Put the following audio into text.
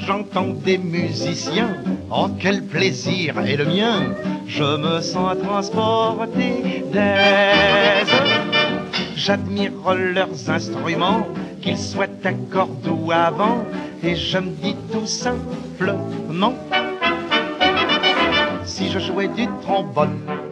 j'entends des musiciens, oh quel plaisir est le mien, je me sens transporté d'aise. J'admire leurs instruments, qu'ils soient à cordes ou à vent, et je me dis tout simplement, si je jouais du trombone,